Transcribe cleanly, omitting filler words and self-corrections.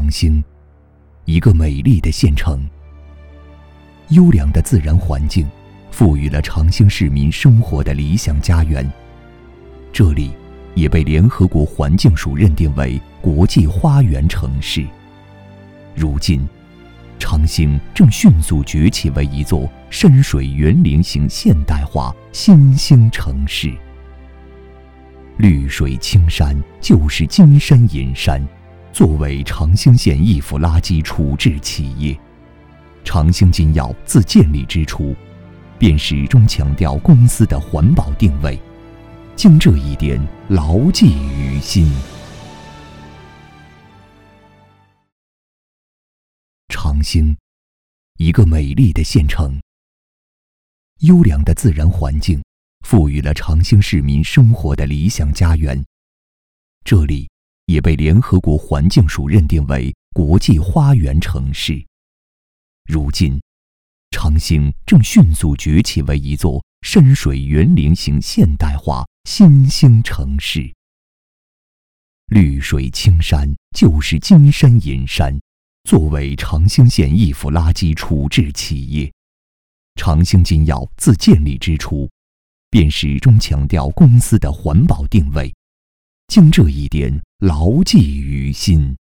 长兴，一个美丽的县城。优良的自然环境赋予了长兴市民生活的理想家园，这里也被联合国环境署认定为国际花园城市。如今，长兴正迅速崛起为一座山水园林型现代化新兴城市。绿水青山就是金山银山，作为长兴县易腐垃圾处置企业，长兴金药自建立之初便始终强调公司的环保定位，将这一点牢记于心。长兴，一个美丽的县城。优良的自然环境赋予了长兴市民生活的理想家园，这里也被联合国环境署认定为国际花园城市。如今，长兴正迅速崛起为一座山水园林型现代化新兴城市。绿水青山就是金山银山，作为长兴县易腐垃圾处置企业，长兴金药自建立之初便始终强调公司的环保定位，将这一点牢记于心。